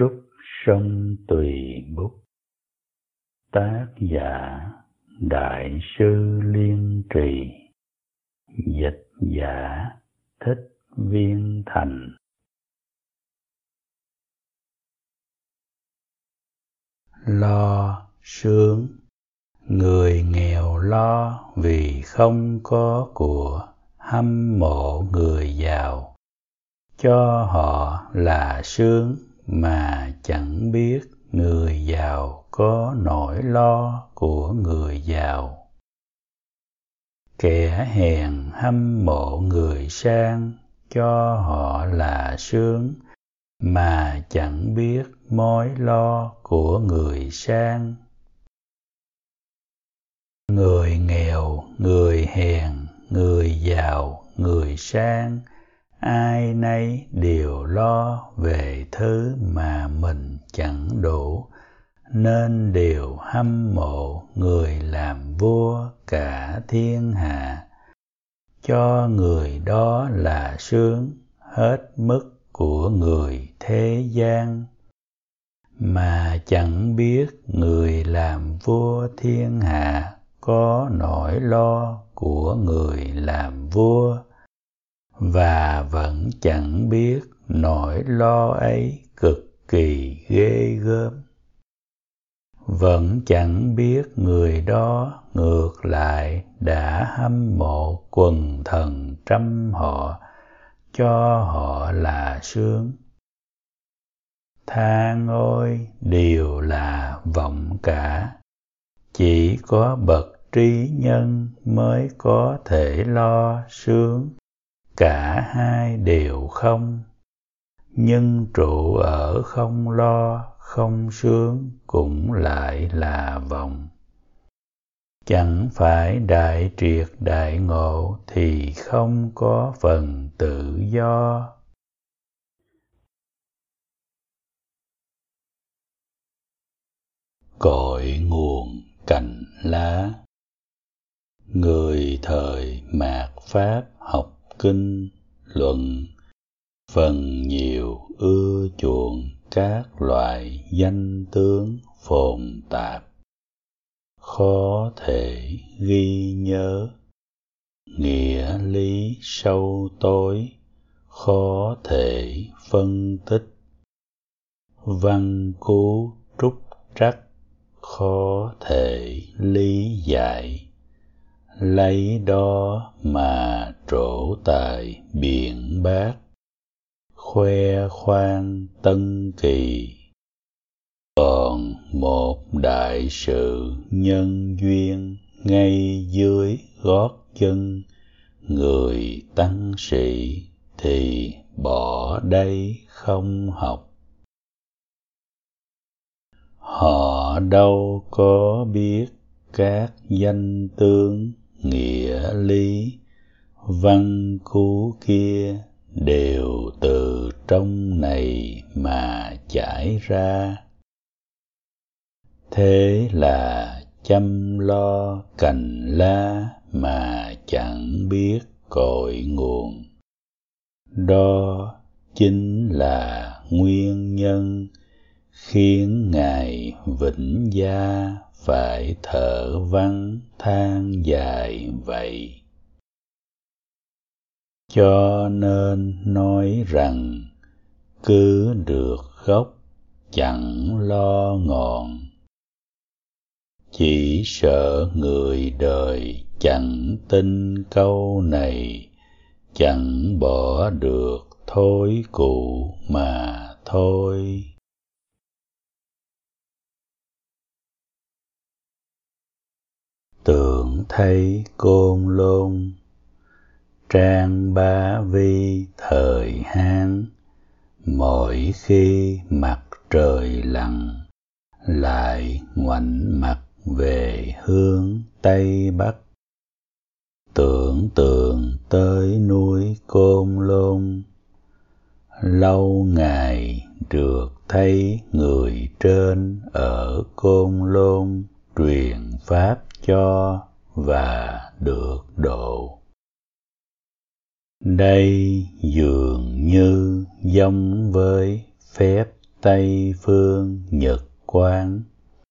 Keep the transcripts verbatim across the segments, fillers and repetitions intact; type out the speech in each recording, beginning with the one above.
Trúc sông Tùy Bút. Tác giả Đại sư Liên Trì. Dịch giả Thích Viên Thành. Lo sướng. Người nghèo lo vì không có của, hâm mộ người giàu. Cho họ là sướng mà chẳng biết người giàu có nỗi lo của người giàu. Kẻ hèn hâm mộ người sang, cho họ là sướng mà chẳng biết mối lo của người sang. Người nghèo, người hèn, người giàu, người sang, ai nấy đều lo về thứ mà mình chẳng đủ, nên đều hâm mộ người làm vua cả thiên hạ. Cho người đó là sướng hết mức của người thế gian, mà chẳng biết người làm vua thiên hạ có nỗi lo của người làm vua, và vẫn chẳng biết nỗi lo ấy cực kỳ ghê gớm. Vẫn chẳng biết người đó ngược lại đã hâm mộ quần thần trăm họ, cho họ là sướng. Than ôi, đều là vọng cả, chỉ có bậc trí nhân mới có thể lo sướng, cả hai đều không. Nhưng trụ ở không lo, không sướng cũng lại là vọng. Chẳng phải đại triệt đại ngộ thì không có phần tự do. Cội nguồn cành lá. Người thời mạt Pháp học kinh luận, phần nhiều ưa chuộng các loại danh tướng phồn tạp, khó thể ghi nhớ, nghĩa lý sâu tối, khó thể phân tích, văn cú trúc trắc, khó thể lý giải. Lấy đó mà trổ tài biện bác, khoe khoang tân kỳ. Còn một đại sự nhân duyên ngay dưới gót chân người tăng sĩ thì bỏ đây không học. Họ đâu có biết các danh tướng nghĩa lý, văn cú kia đều từ trong này mà chảy ra. Thế là chăm lo cành lá mà chẳng biết cội nguồn. Đó chính là nguyên nhân khiến Ngài Vĩnh Gia phải thở vắng than dài vậy. Cho nên nói rằng cứ được gốc chẳng lo ngọn. Chỉ sợ người đời chẳng tin câu này, chẳng bỏ được thói cũ mà thôi. Tưởng thấy Côn Lôn. Trang Bá Vi thời Hán, mỗi khi mặt trời lặn, lại ngoảnh mặt về hướng Tây Bắc. Tưởng tượng tới núi Côn Lôn, lâu ngày được thấy người trên ở Côn Lôn truyền pháp cho và được độ. Đây dường như giống với phép Tây phương Nhật quán.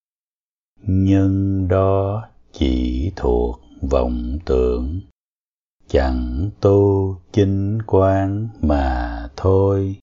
Nhưng đó chỉ thuộc vọng tưởng, chẳng tu chính quán mà thôi.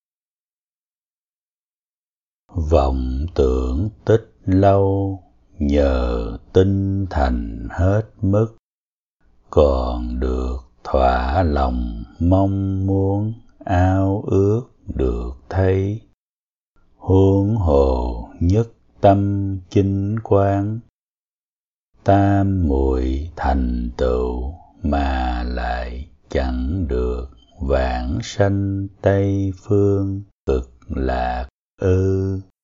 Vọng tưởng tích lâu, nhờ tinh thành hết mức, còn được thỏa lòng mong muốn, ao ước được thấy. Huống hồ nhất tâm chính quán, tam muội thành tựu mà lại chẳng được vãng sanh Tây phương cực lạc ư.